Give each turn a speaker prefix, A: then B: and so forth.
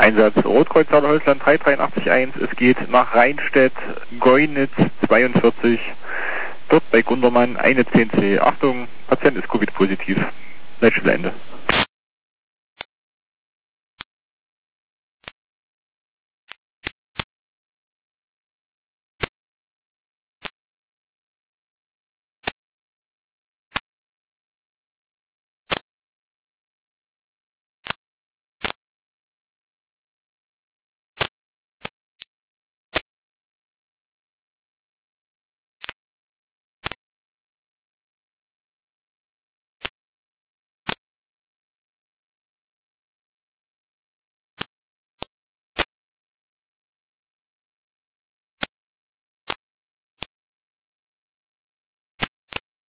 A: Einsatz Rotkreuz Saale-Holzland 3881. Es geht nach Rheinstedt, Goinitz 42. Dort bei Gundermann eine CNC. Achtung, Patient ist Covid-positiv. Leitstelle Ende.